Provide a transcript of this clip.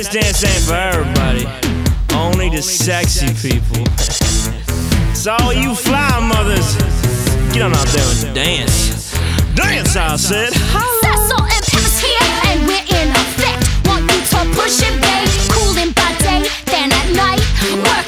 this dance ain't for everybody, only the sexy people. So all you fly mothers, get on out there and dance. Dance, I said. Cecil and Pips here, and we're in effect. Want you to push it, babe. Cooling by day, then at night. Work